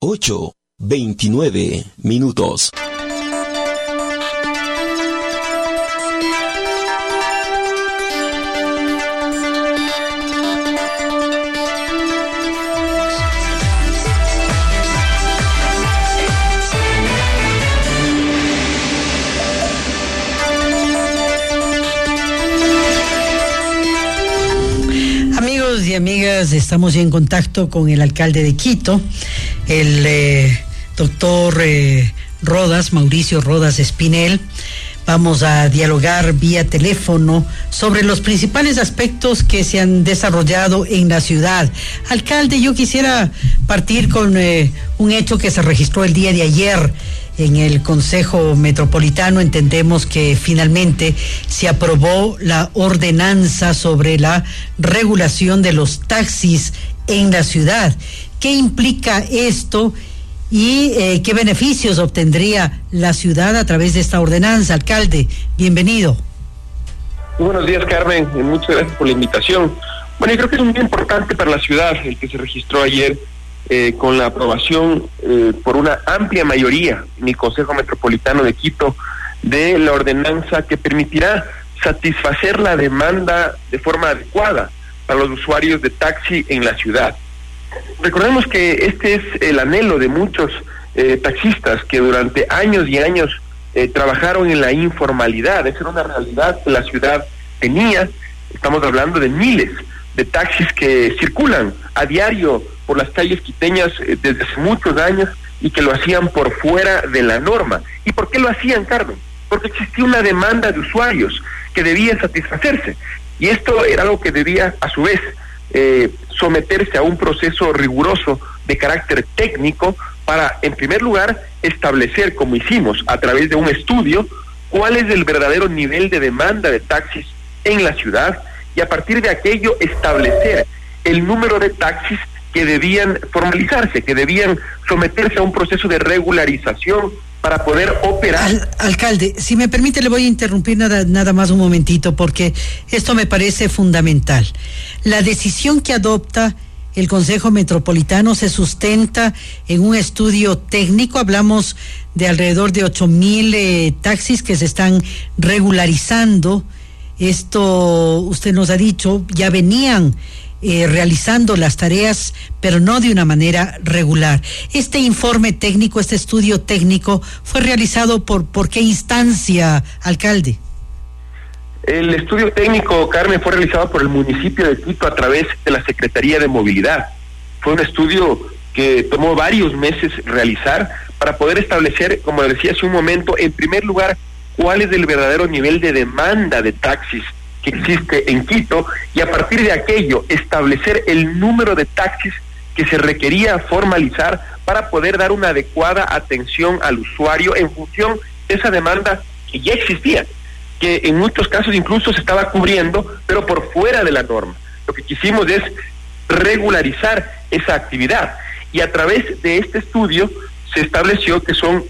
8:29. Y amigas, estamos ya en contacto con el alcalde de Quito, el doctor Mauricio Rodas Espinel. Vamos a dialogar vía teléfono sobre los principales aspectos que se han desarrollado en la ciudad. Alcalde, yo quisiera partir con un hecho que se registró el día de ayer en el Consejo Metropolitano. Entendemos que finalmente se aprobó la ordenanza sobre la regulación de los taxis en la ciudad. ¿Qué implica esto y qué beneficios obtendría la ciudad a través de esta ordenanza? Alcalde, bienvenido. Muy buenos días, Carmen, muchas gracias por la invitación. Bueno, yo creo que es un día importante para la ciudad el que se registró ayer con la aprobación por una amplia mayoría en el Consejo Metropolitano de Quito de la ordenanza que permitirá satisfacer la demanda de forma adecuada para los usuarios de taxi en la ciudad. Recordemos que este es el anhelo de muchos taxistas que durante años y años trabajaron en la informalidad. Esa era una realidad que la ciudad tenía. Estamos hablando de miles de taxis que circulan a diario por las calles quiteñas desde hace muchos años y que lo hacían por fuera de la norma. ¿Y por qué lo hacían, Carmen? Porque existía una demanda de usuarios que debía satisfacerse, y esto era algo que debía a su vez someterse a un proceso riguroso de carácter técnico para, en primer lugar, establecer, como hicimos a través de un estudio, cuál es el verdadero nivel de demanda de taxis en la ciudad, y a partir de aquello establecer el número de taxis que debían formalizarse, que debían someterse a un proceso de regularización para poder operar. Alcalde, si me permite, le voy a interrumpir nada más un momentito, porque esto me parece fundamental. La decisión que adopta el Consejo Metropolitano se sustenta en un estudio técnico. Hablamos de alrededor de 8,000 taxis que se están regularizando. Esto, usted nos ha dicho, ya venían realizando las tareas, pero no de una manera regular. Este informe técnico, este estudio técnico, ¿fue realizado por qué instancia, alcalde? El estudio técnico, Carmen, fue realizado por el municipio de Quito a través de la Secretaría de Movilidad. Fue un estudio que tomó varios meses realizar para poder establecer, como decía hace un momento, en primer lugar, cuál es el verdadero nivel de demanda de taxis que existe en Quito, y a partir de aquello establecer el número de taxis que se requería formalizar para poder dar una adecuada atención al usuario en función de esa demanda que ya existía, que en muchos casos incluso se estaba cubriendo, pero por fuera de la norma. Lo que quisimos es regularizar esa actividad, y a través de este estudio se estableció que son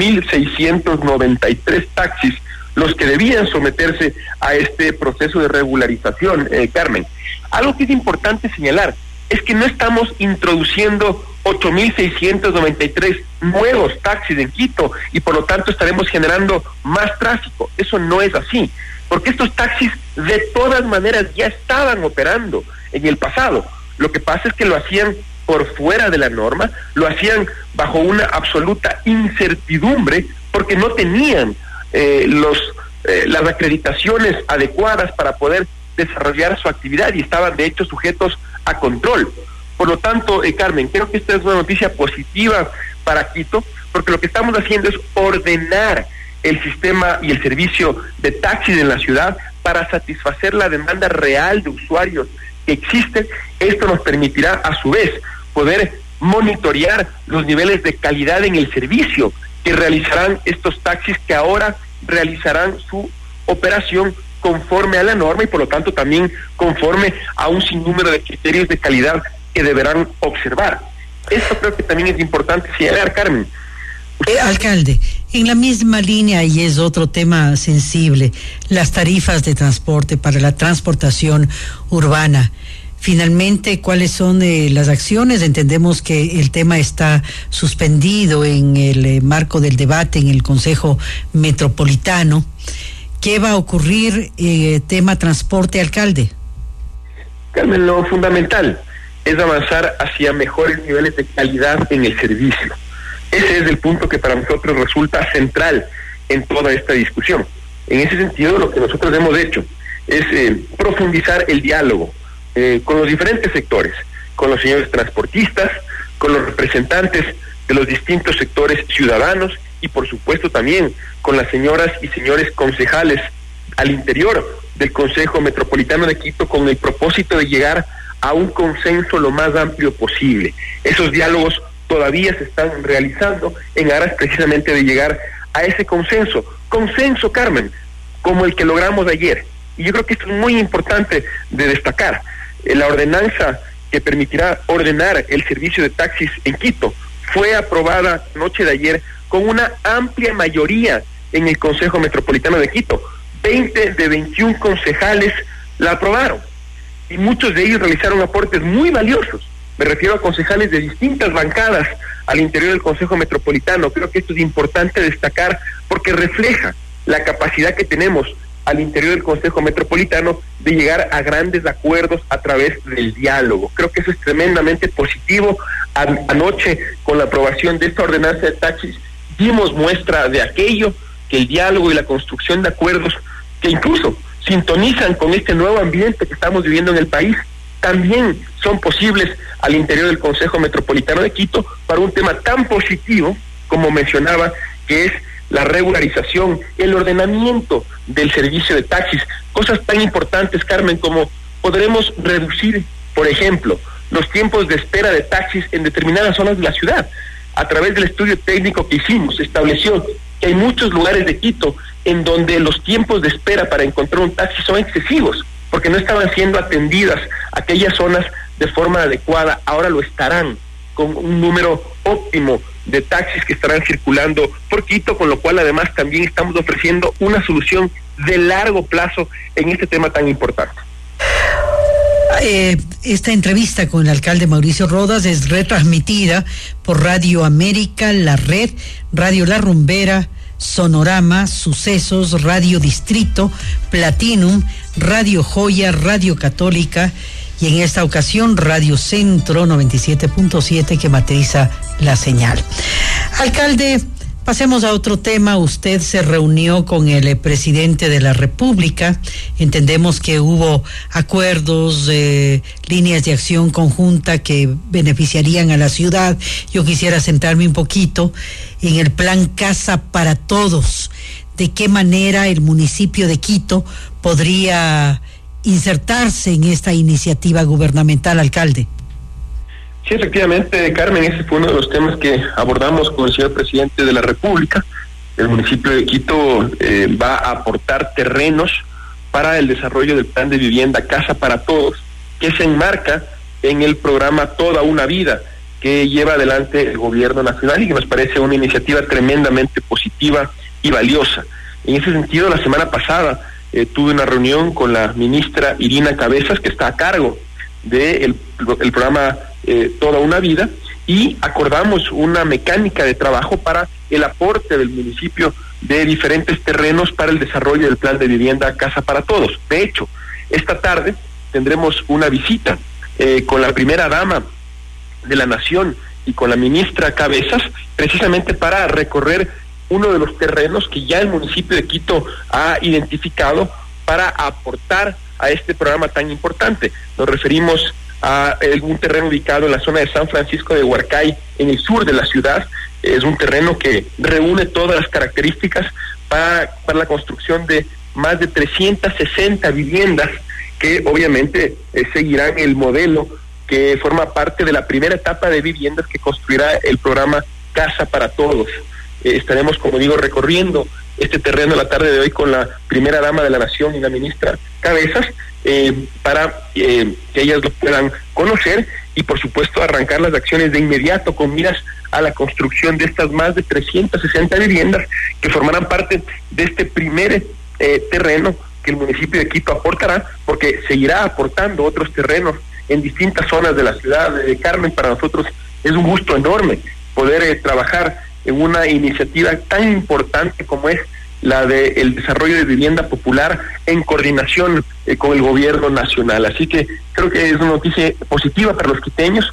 8,693 taxis los que debían someterse a este proceso de regularización, Carmen. Algo que es importante señalar es que no estamos introduciendo 8,693 nuevos taxis en Quito y por lo tanto estaremos generando más tráfico. Eso no es así, porque estos taxis de todas maneras ya estaban operando en el pasado. Lo que pasa es que lo hacían por fuera de la norma, lo hacían bajo una absoluta incertidumbre porque no tenían las acreditaciones adecuadas para poder desarrollar su actividad y estaban de hecho sujetos a control. Por lo tanto, Carmen, creo que esta es una noticia positiva para Quito, porque lo que estamos haciendo es ordenar el sistema y el servicio de taxis en la ciudad para satisfacer la demanda real de usuarios que existe. Esto nos permitirá a su vez poder monitorear los niveles de calidad en el servicio que realizarán estos taxis, que ahora realizarán su operación conforme a la norma y por lo tanto también conforme a un sinnúmero de criterios de calidad que deberán observar. Esto creo que también es importante señalar, Carmen. Alcalde, en la misma línea, y es otro tema sensible, las tarifas de transporte para la transportación urbana. finalmente, ¿cuáles son las acciones? Entendemos que el tema está suspendido en el marco del debate en el Consejo Metropolitano. ¿Qué va a ocurrir, tema transporte, alcalde? Carmen, lo fundamental es avanzar hacia mejores niveles de calidad en el servicio. Ese es el punto que para nosotros resulta central en toda esta discusión. En ese sentido, lo que nosotros hemos hecho es profundizar el diálogo con los diferentes sectores, con los señores transportistas, con los representantes de los distintos sectores ciudadanos y por supuesto también con las señoras y señores concejales al interior del Consejo Metropolitano de Quito, con el propósito de llegar a un consenso lo más amplio posible. Esos diálogos todavía se están realizando en aras precisamente de llegar a ese consenso, Carmen, como el que logramos ayer. Y yo creo que esto es muy importante de destacar. La ordenanza que permitirá ordenar el servicio de taxis en Quito fue aprobada noche de ayer con una amplia mayoría en el Consejo Metropolitano de Quito. 20 de 21 concejales la aprobaron y muchos de ellos realizaron aportes muy valiosos. Me refiero a concejales de distintas bancadas al interior del Consejo Metropolitano. Creo que esto es importante destacar porque refleja la capacidad que tenemos al interior del Consejo Metropolitano de llegar a grandes acuerdos a través del diálogo. Creo que eso es tremendamente positivo. Anoche, con la aprobación de esta ordenanza de taxis, dimos muestra de aquello, que el diálogo y la construcción de acuerdos que incluso sintonizan con este nuevo ambiente que estamos viviendo en el país, también son posibles al interior del Consejo Metropolitano de Quito para un tema tan positivo como mencionaba, que es la regularización, el ordenamiento del servicio de taxis. Cosas tan importantes, Carmen, como podremos reducir, por ejemplo, los tiempos de espera de taxis en determinadas zonas de la ciudad. A través del estudio técnico que hicimos, se estableció que hay muchos lugares de Quito en donde los tiempos de espera para encontrar un taxi son excesivos, porque no estaban siendo atendidas aquellas zonas de forma adecuada. Ahora lo estarán, con un número óptimo de taxis que estarán circulando por Quito, con lo cual además también estamos ofreciendo una solución de largo plazo en este tema tan importante. Esta entrevista con el alcalde Mauricio Rodas es retransmitida por Radio América, La Red, Radio La Rumbera, Sonorama, Sucesos, Radio Distrito, Platinum, Radio Joya, Radio Católica y en esta ocasión Radio Centro 97.7 que matriza la señal. Alcalde, pasemos a otro tema. Usted se reunió con el presidente de la República. Entendemos que hubo acuerdos, líneas de acción conjunta que beneficiarían a la ciudad. Yo quisiera centrarme un poquito en el plan Casa para Todos. ¿De qué manera el municipio de Quito podría insertarse en esta iniciativa gubernamental, alcalde? Sí, efectivamente, Carmen, ese fue uno de los temas que abordamos con el señor presidente de la República. El municipio de Quito va a aportar terrenos para el desarrollo del plan de vivienda Casa para Todos, que se enmarca en el programa Toda una Vida, que lleva adelante el gobierno nacional y que nos parece una iniciativa tremendamente positiva y valiosa. En ese sentido, la semana pasada tuve una reunión con la ministra Irina Cabezas, que está a cargo del programa Toda una Vida, y acordamos una mecánica de trabajo para el aporte del municipio de diferentes terrenos para el desarrollo del plan de vivienda Casa para Todos. De hecho, esta tarde tendremos una visita con la primera dama de la Nación y con la ministra Cabezas, precisamente para recorrer uno de los terrenos que ya el municipio de Quito ha identificado para aportar a este programa tan importante. Nos referimos a un terreno ubicado en la zona de San Francisco de Huarcay, en el sur de la ciudad. Es un terreno que reúne todas las características para la construcción de más de 360 viviendas que obviamente seguirán el modelo que forma parte de la primera etapa de viviendas que construirá el programa Casa para Todos. Estaremos, como digo, recorriendo este terreno la tarde de hoy con la primera dama de la Nación y la ministra Cabezas, para que ellas lo puedan conocer y por supuesto arrancar las acciones de inmediato con miras a la construcción de estas más de 360 viviendas que formarán parte de este primer terreno que el municipio de Quito aportará, porque seguirá aportando otros terrenos en distintas zonas de la ciudad. Carmen, para nosotros es un gusto enorme poder trabajar en una iniciativa tan importante como es la del desarrollo de vivienda popular en coordinación con el gobierno nacional. Así que creo que es una noticia positiva para los quiteños.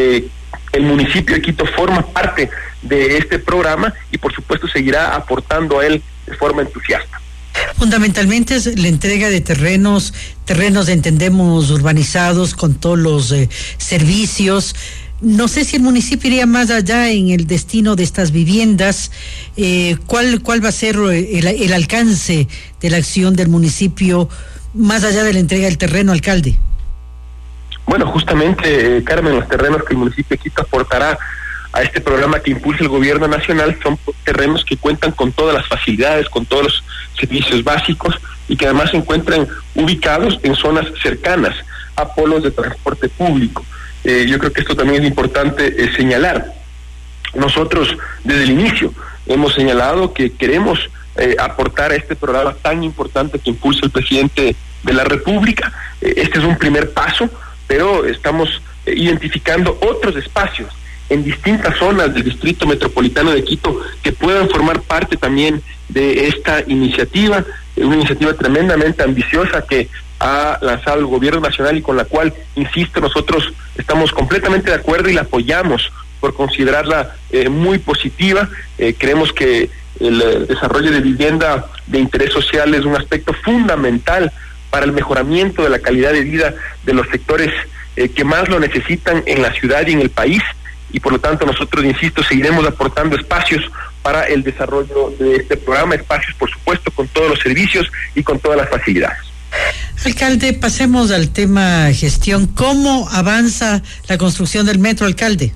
El municipio de Quito forma parte de este programa y por supuesto seguirá aportando a él de forma entusiasta. Fundamentalmente es la entrega de terrenos entendemos urbanizados con todos los servicios. No sé si el municipio iría más allá en el destino de estas viviendas. ¿Cuál va a ser el alcance de la acción del municipio más allá de la entrega del terreno, alcalde? Bueno, justamente, Carmen, los terrenos que el municipio de Quito aportará a este programa que impulsa el gobierno nacional son terrenos que cuentan con todas las facilidades, con todos los servicios básicos y que además se encuentran ubicados en zonas cercanas a polos de transporte público. Yo creo que esto también es importante señalar. Nosotros desde el inicio hemos señalado que queremos aportar a este programa tan importante que impulsa el presidente de la República. Este es un primer paso, pero estamos identificando otros espacios en distintas zonas del Distrito Metropolitano de Quito que puedan formar parte también de esta iniciativa, una iniciativa tremendamente ambiciosa que ha lanzado el gobierno nacional y con la cual, insisto, nosotros estamos completamente de acuerdo y la apoyamos por considerarla muy positiva. Creemos que el desarrollo de vivienda de interés social es un aspecto fundamental para el mejoramiento de la calidad de vida de los sectores que más lo necesitan en la ciudad y en el país, y por lo tanto nosotros, insisto, seguiremos aportando espacios para el desarrollo de este programa, espacios por supuesto con todos los servicios y con todas las facilidades. Alcalde, pasemos al tema gestión. ¿Cómo avanza la construcción del metro, alcalde?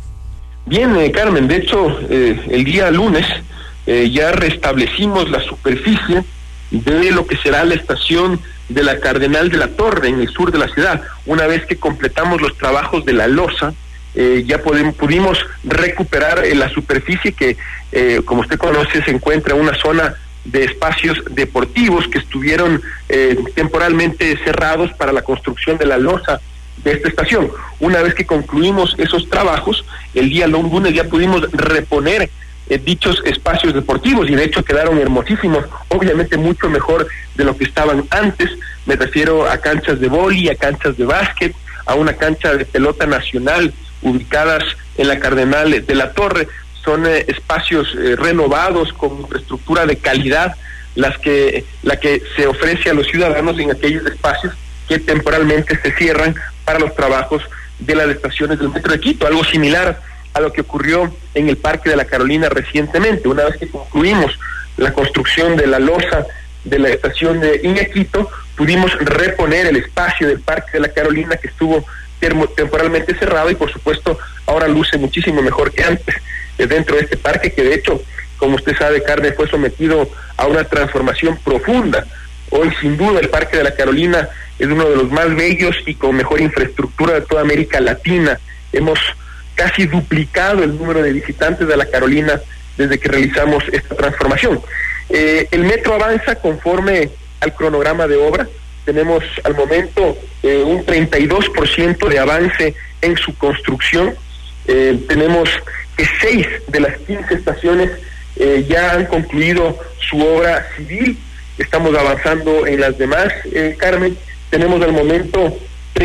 Bien, Carmen, de hecho el día lunes ya restablecimos la superficie de lo que será la estación de la Cardenal de la Torre en el sur de la ciudad. Una vez que completamos los trabajos de la losa, ya pudimos recuperar la superficie que, como usted conoce, se encuentra en una zona de espacios deportivos que estuvieron temporalmente cerrados para la construcción de la losa de esta estación. Una vez que concluimos esos trabajos, el día lunes ya pudimos reponer dichos espacios deportivos y de hecho quedaron hermosísimos, obviamente mucho mejor de lo que estaban antes. Me refiero a canchas de vóley, a canchas de básquet, a una cancha de pelota nacional ubicadas en la Cardenal de la Torre. Son espacios renovados con infraestructura de calidad, la que se ofrece a los ciudadanos en aquellos espacios que temporalmente se cierran para los trabajos de las estaciones del Metro de Quito, algo similar a lo que ocurrió en el Parque de la Carolina recientemente. Una vez que concluimos la construcción de la losa de la estación de Iñaquito, pudimos reponer el espacio del Parque de la Carolina que estuvo temporalmente cerrado y por supuesto ahora luce muchísimo mejor que antes dentro de este parque, que de hecho, como usted sabe, Carmen, fue sometido a una transformación profunda. Hoy sin duda el Parque de la Carolina es uno de los más bellos y con mejor infraestructura de toda América Latina. Hemos casi duplicado el número de visitantes de la Carolina desde que realizamos esta transformación. El metro avanza conforme al cronograma de obra. Tenemos al momento un 32% de avance en su construcción. Tenemos que 6 de las 15 estaciones ya han concluido su obra civil. Estamos avanzando en las demás, Carmen. Tenemos al momento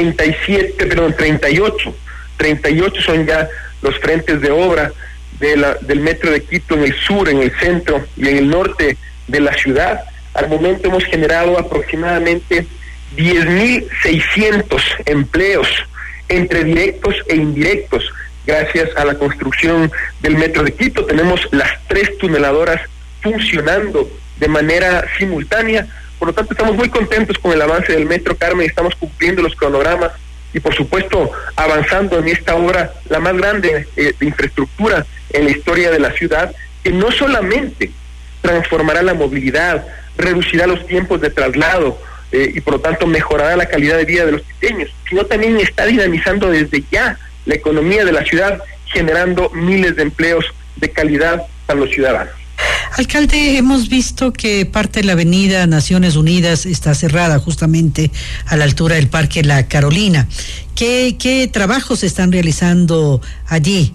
38 son ya los frentes de obra del Metro de Quito en el sur, en el centro y en el norte de la ciudad. Al momento hemos generado aproximadamente 10.600 empleos entre directos e indirectos gracias a la construcción del Metro de Quito. Tenemos las 3 tuneladoras funcionando de manera simultánea. Por lo tanto, estamos muy contentos con el avance del metro, Carmen. Estamos cumpliendo los cronogramas y, por supuesto, avanzando en esta obra, la más grande de infraestructura en la historia de la ciudad, que no solamente transformará la movilidad, reducirá los tiempos de traslado y, por lo tanto, mejorará la calidad de vida de los quiteños, sino también está dinamizando desde ya la economía de la ciudad, generando miles de empleos de calidad para los ciudadanos. Alcalde, hemos visto que parte de la avenida Naciones Unidas está cerrada justamente a la altura del Parque La Carolina. ¿Qué trabajos se están realizando allí?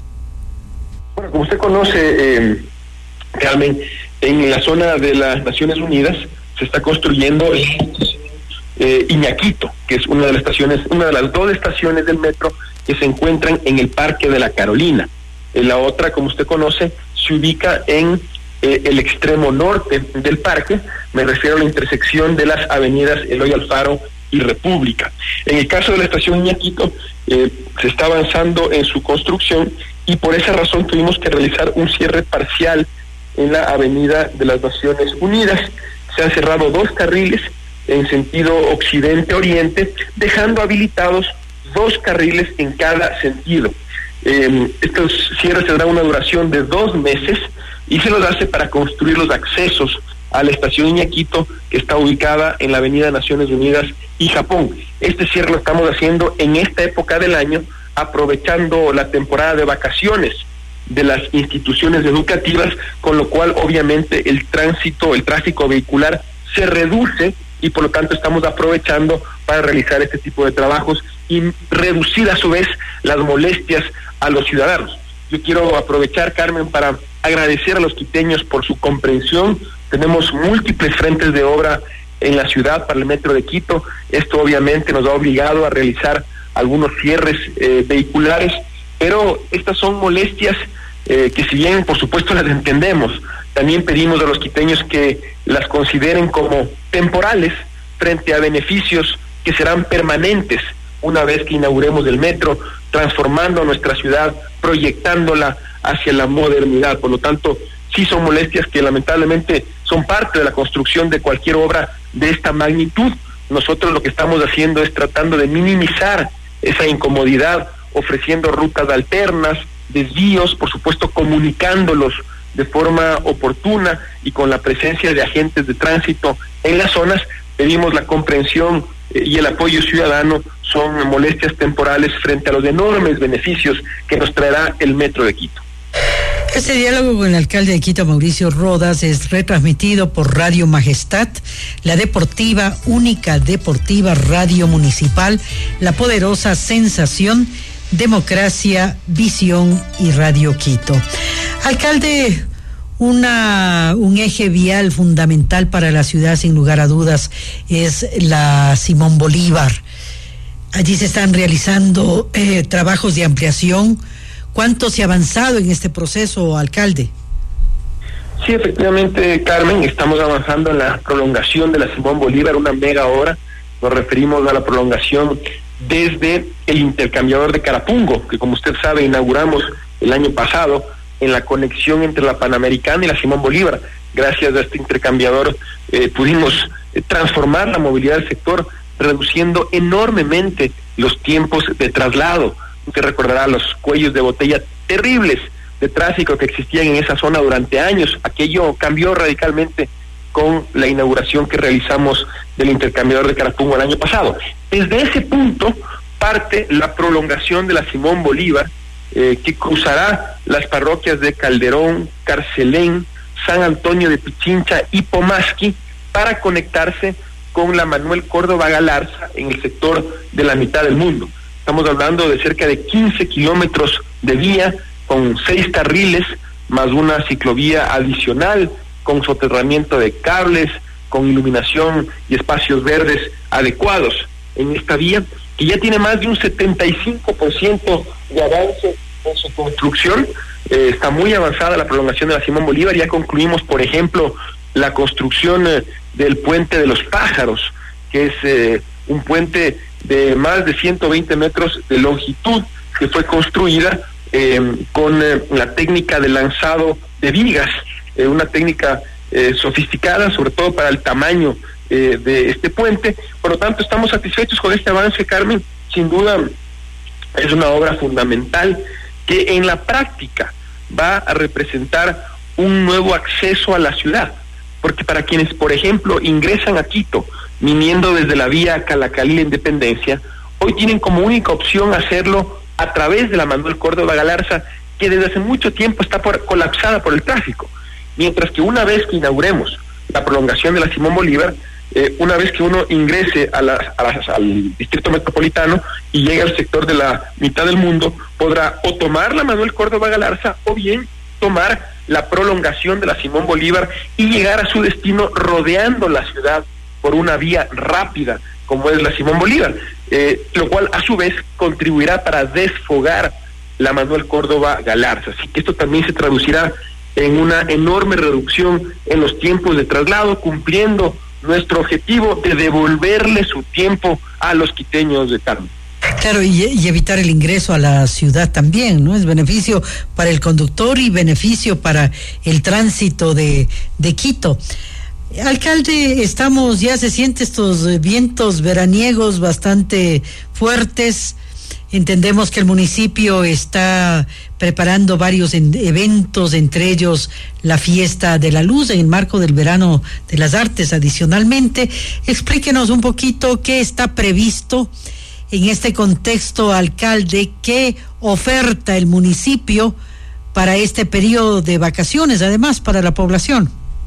Bueno, como usted conoce, Carmen, en la zona de las Naciones Unidas se está construyendo Iñaquito, que es una de las dos estaciones del metro que se encuentran en el Parque de La Carolina. La otra, como usted conoce, se ubica en el extremo norte del parque. Me refiero a la intersección de las avenidas Eloy Alfaro y República. En el caso de la estación Iñaquito, se está avanzando en su construcción y por esa razón tuvimos que realizar un cierre parcial en la avenida de las Naciones Unidas. Se han cerrado 2 carriles en sentido occidente-oriente, dejando habilitados 2 carriles en cada sentido. Estos cierres tendrán una duración de 2 meses y se los hace para construir los accesos a la estación Iñaquito, que está ubicada en la avenida Naciones Unidas y Japón. Este cierre lo estamos haciendo en esta época del año, aprovechando la temporada de vacaciones de las instituciones educativas, con lo cual obviamente el tráfico vehicular se reduce y por lo tanto estamos aprovechando para realizar este tipo de trabajos y reducir a su vez las molestias a los ciudadanos. Yo quiero aprovechar, Carmen, para agradecer a los quiteños por su comprensión. Tenemos múltiples frentes de obra en la ciudad para el metro de Quito. Esto obviamente nos ha obligado a realizar algunos cierres vehiculares, pero estas son molestias que si bien por supuesto las entendemos, también pedimos a los quiteños que las consideren como temporales frente a beneficios que serán permanentes una vez que inauguremos el metro, transformando nuestra ciudad, proyectándola hacia la modernidad. Por lo tanto, sí son molestias que lamentablemente son parte de la construcción de cualquier obra de esta magnitud. Nosotros lo que estamos haciendo es tratando de minimizar esa incomodidad, ofreciendo rutas alternas, desvíos, por supuesto comunicándolos de forma oportuna y con la presencia de agentes de tránsito en las zonas. Pedimos la comprensión y el apoyo ciudadano. Son molestias temporales frente a los enormes beneficios que nos traerá el metro de Quito. Este diálogo con el alcalde de Quito, Mauricio Rodas, es retransmitido por Radio Majestad, la deportiva, única deportiva radio municipal, la poderosa Sensación, Democracia, Visión y Radio Quito. Alcalde, un eje vial fundamental para la ciudad, sin lugar a dudas, es la Simón Bolívar. Allí se están realizando trabajos de ampliación. ¿Cuánto se ha avanzado en este proceso, alcalde? Sí, efectivamente, Carmen, estamos avanzando en la prolongación de la Simón Bolívar, una mega obra. Nos referimos a la prolongación desde el intercambiador de Carapungo, que como usted sabe inauguramos el año pasado en la conexión entre la Panamericana y la Simón Bolívar. Gracias a este intercambiador pudimos transformar la movilidad del sector, reduciendo enormemente los tiempos de traslado. Usted recordará los cuellos de botella terribles de tráfico que existían en esa zona durante años. Aquello cambió radicalmente con la inauguración que realizamos del intercambiador de Carapungo el año pasado. Desde ese punto parte la prolongación de la Simón Bolívar, que cruzará las parroquias de Calderón, Carcelén, San Antonio de Pichincha y Pomasqui para conectarse con la Manuel Córdoba Galarza en el sector de la mitad del mundo. Estamos hablando de cerca de 15 kilómetros de vía con 6 carriles, más una ciclovía adicional, con soterramiento de cables, con iluminación y espacios verdes adecuados en esta vía, que ya tiene más de un 75% de avance en su construcción. Está muy avanzada la prolongación de la Simón Bolívar. Ya concluimos, por ejemplo, la construcción del puente de los Pájaros, que es un puente de más de 120 metros de longitud, que fue construida con la técnica de lanzado de vigas, una técnica sofisticada, sobre todo para el tamaño de este puente. Por lo tanto, estamos satisfechos con este avance, Carmen. Sin duda es una obra fundamental que en la práctica va a representar un nuevo acceso a la ciudad, porque para quienes, por ejemplo, ingresan a Quito viniendo desde la vía Calacalí Independencia, hoy tienen como única opción hacerlo a través de la Manuel Córdoba Galarza, que desde hace mucho tiempo está colapsada por el tráfico. mientras que una vez que inauguremos la prolongación de la Simón Bolívar, una vez que uno ingrese al distrito metropolitano y llegue al sector de la mitad del mundo, podrá o tomar la Manuel Córdoba Galarza o bien tomar la prolongación de la Simón Bolívar y llegar a su destino rodeando la ciudad por una vía rápida como es la Simón Bolívar, lo cual a su vez contribuirá para desfogar la Manuel Córdoba Galarza. Así que esto también se traducirá en una enorme reducción en los tiempos de traslado, cumpliendo nuestro objetivo de devolverle su tiempo a los quiteños de Carmen. Claro, y evitar el ingreso a la ciudad también, ¿no? Es beneficio para el conductor y beneficio para el tránsito de Quito. Alcalde, ya se sienten estos vientos veraniegos bastante fuertes. Entendemos que el municipio está preparando varios eventos, entre ellos la Fiesta de la Luz en el marco del Verano de las Artes. Adicionalmente, explíquenos un poquito qué está previsto en este contexto, alcalde, qué oferta el municipio para este periodo de vacaciones, además para la población.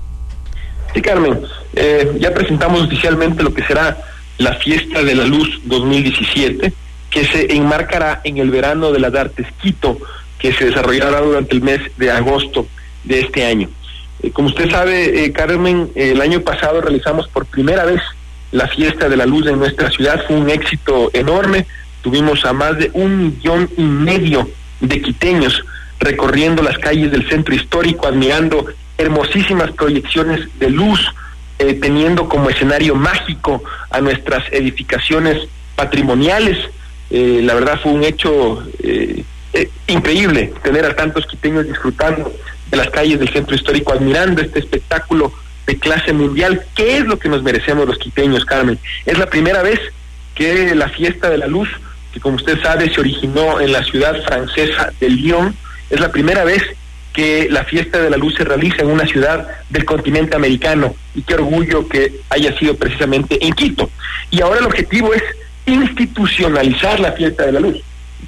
Sí, Carmen, ya presentamos oficialmente lo que será la Fiesta de la Luz 2017, que se enmarcará en el Verano de las Artes Quito, que se desarrollará durante el mes de agosto de este año. Como usted sabe, Carmen, el año pasado realizamos por primera vez la Fiesta de la Luz en nuestra ciudad. Fue un éxito enorme. Tuvimos a más de 1,5 millones de quiteños recorriendo las calles del centro histórico, admirando hermosísimas proyecciones de luz, teniendo como escenario mágico a nuestras edificaciones patrimoniales. La verdad fue un hecho increíble tener a tantos quiteños disfrutando de las calles del centro histórico, admirando este espectáculo de clase mundial. ¿Qué es lo que nos merecemos los quiteños, Carmen? Es la primera vez que la Fiesta de la Luz, que como usted sabe se originó en la ciudad francesa de Lyon, es la primera vez que la Fiesta de la Luz se realiza en una ciudad del continente americano, y qué orgullo que haya sido precisamente en Quito. Y ahora el objetivo es institucionalizar la Fiesta de la Luz,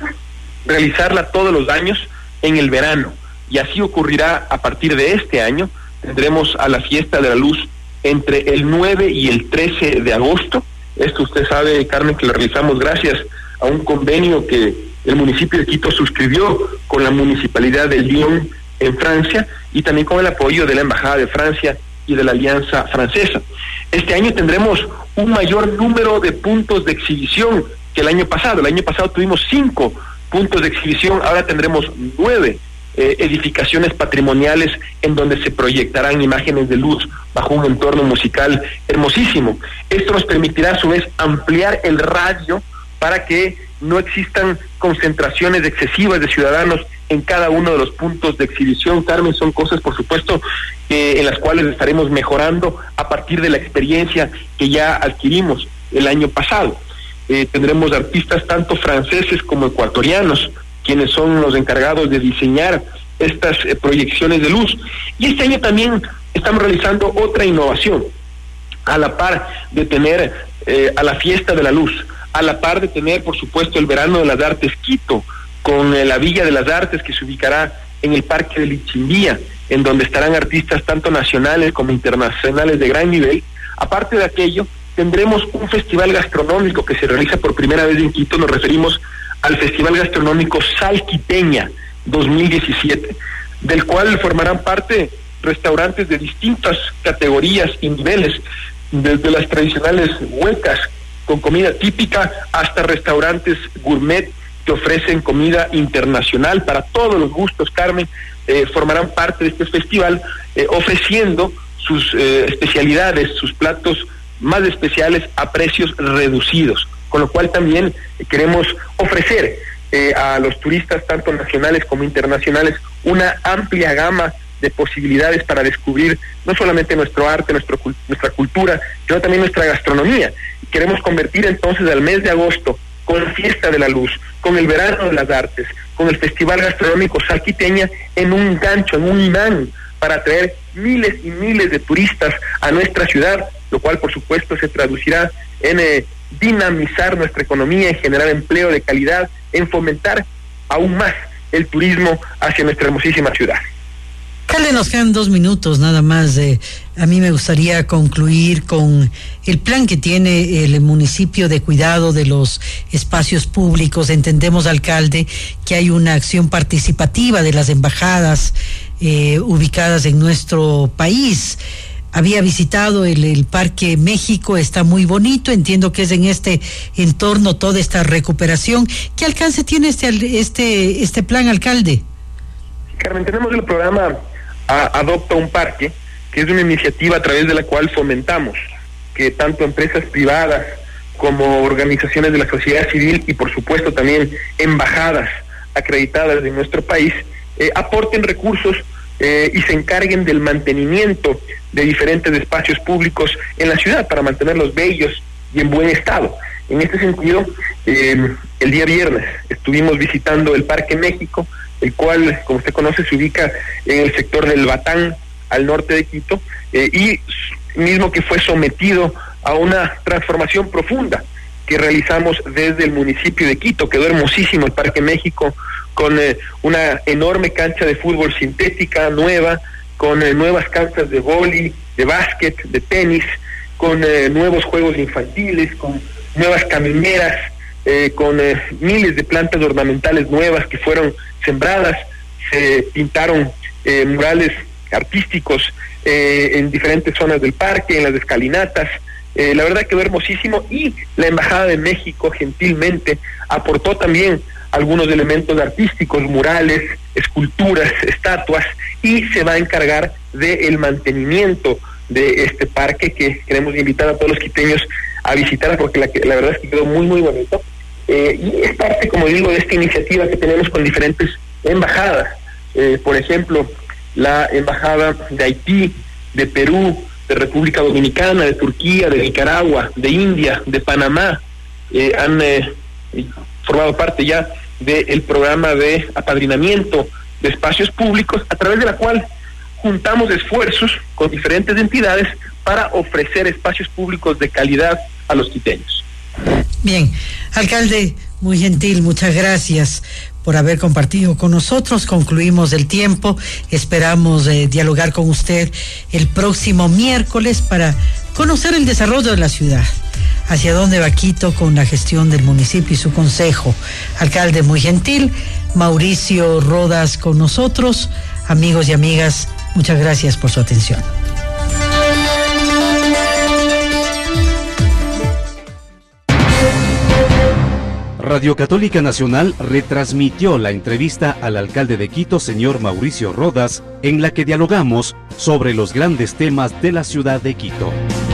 realizarla todos los años en el verano, y así ocurrirá a partir de este año. Tendremos a la Fiesta de la Luz entre el 9 y el 13 de agosto. Esto usted sabe, Carmen, que lo realizamos gracias a un convenio que el municipio de Quito suscribió con la municipalidad de Lyon en Francia, y también con el apoyo de la Embajada de Francia y de la Alianza Francesa. Este año tendremos un mayor número de puntos de exhibición que el año pasado. El año pasado tuvimos 5 puntos de exhibición, ahora tendremos 9 edificaciones patrimoniales en donde se proyectarán imágenes de luz bajo un entorno musical hermosísimo. Esto nos permitirá a su vez ampliar el radio para que no existan concentraciones excesivas de ciudadanos en cada uno de los puntos de exhibición. Carmen, son cosas, por supuesto, en las cuales estaremos mejorando a partir de la experiencia que ya adquirimos el año pasado. Tendremos artistas tanto franceses como ecuatorianos, quienes son los encargados de diseñar estas proyecciones de luz. Y este año también estamos realizando otra innovación, a la par de tener a la Fiesta de la Luz, a la par de tener, por supuesto, el Verano de las Artes Quito, con la Villa de las Artes, que se ubicará en el Parque del Ichimbía, en donde estarán artistas tanto nacionales como internacionales de gran nivel. Aparte de aquello, tendremos un festival gastronómico que se realiza por primera vez en Quito. Nos referimos al Festival Gastronómico Sal Quiteña 2017, del cual formarán parte restaurantes de distintas categorías y niveles, desde las tradicionales huecas con comida típica hasta restaurantes gourmet que ofrecen comida internacional para todos los gustos. Carmen, formarán parte de este festival, ofreciendo sus especialidades, sus platos más especiales a precios reducidos, con lo cual también queremos ofrecer a los turistas tanto nacionales como internacionales una amplia gama de posibilidades para descubrir no solamente nuestro arte, nuestra cultura, sino también nuestra gastronomía. Queremos convertir entonces al mes de agosto, con la Fiesta de la Luz, con el Verano de las Artes, con el Festival Gastronómico Sal Quiteña, en un gancho, en un imán, para atraer miles y miles de turistas a nuestra ciudad, lo cual por supuesto se traducirá en dinamizar nuestra economía, en generar empleo de calidad, en fomentar aún más el turismo hacia nuestra hermosísima ciudad. Alcalde, nos quedan 2 minutos nada más. A mí me gustaría concluir con el plan que tiene el municipio de cuidado de los espacios públicos. Entendemos, alcalde, que hay una acción participativa de las embajadas ubicadas en nuestro país. Había visitado el Parque México, está muy bonito, entiendo que es en este entorno toda esta recuperación. ¿Qué alcance tiene este plan, alcalde? Carmen, tenemos el programa Adopta un Parque, que es una iniciativa a través de la cual fomentamos que tanto empresas privadas como organizaciones de la sociedad civil y por supuesto también embajadas acreditadas de nuestro país aporten recursos y se encarguen del mantenimiento de diferentes espacios públicos en la ciudad para mantenerlos bellos y en buen estado. En este sentido, el día viernes estuvimos visitando el Parque México, el cual, como usted conoce, se ubica en el sector del Batán, al norte de Quito, y mismo que fue sometido a una transformación profunda que realizamos desde el municipio de Quito. Quedó hermosísimo el Parque México, con una enorme cancha de fútbol sintética nueva, con nuevas canchas de vóley, de básquet, de tenis, con nuevos juegos infantiles, con nuevas camineras, con miles de plantas ornamentales nuevas que fueron sembradas. Se pintaron murales artísticos en diferentes zonas del parque, en las escalinatas. La verdad quedó hermosísimo, y la Embajada de México gentilmente aportó también algunos elementos artísticos, murales, esculturas, estatuas, y se va a encargar del mantenimiento de este parque, que queremos invitar a todos los quiteños a visitar, porque la verdad es que quedó muy muy bonito, y es parte, como digo, de esta iniciativa que tenemos con diferentes embajadas. Por ejemplo, la embajada de Haití, de Perú, de República Dominicana, de Turquía, de Nicaragua, de India, de Panamá, han formado parte ya del programa de apadrinamiento de espacios públicos, a través de la cual juntamos esfuerzos con diferentes entidades para ofrecer espacios públicos de calidad a los quiteños. Bien, alcalde, muy gentil, muchas gracias por haber compartido con nosotros. Concluimos el tiempo, esperamos dialogar con usted el próximo miércoles para conocer el desarrollo de la ciudad, hacia dónde va Quito con la gestión del municipio y su consejo. Alcalde muy gentil, Mauricio Rodas con nosotros. Amigos y amigas, muchas gracias por su atención. Radio Católica Nacional retransmitió la entrevista al alcalde de Quito, señor Mauricio Rodas, en la que dialogamos sobre los grandes temas de la ciudad de Quito.